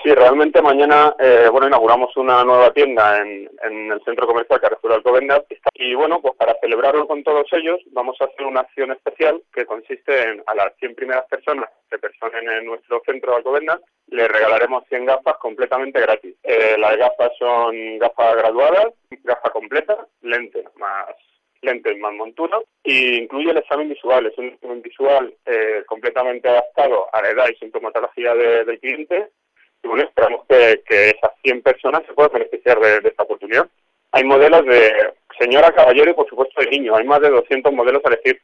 Sí, realmente mañana inauguramos una nueva tienda en el centro comercial Carrefour Alcobendas y bueno, pues para celebrarlo con todos ellos vamos a hacer una acción especial que consiste en a las 100 primeras personas que personen en nuestro centro de Alcobendas les regalaremos 100 gafas completamente gratis. Las gafas son gafas graduadas, gafa completa, lentes más montura y incluye el examen visual. Es un examen visual completamente adaptado a la edad y sintomatología del cliente. Y bueno, esperamos que esas 100 personas se puedan beneficiar de esta oportunidad. Hay modelos de señora, caballero y por supuesto de niño. Hay más de 200 modelos a elegir.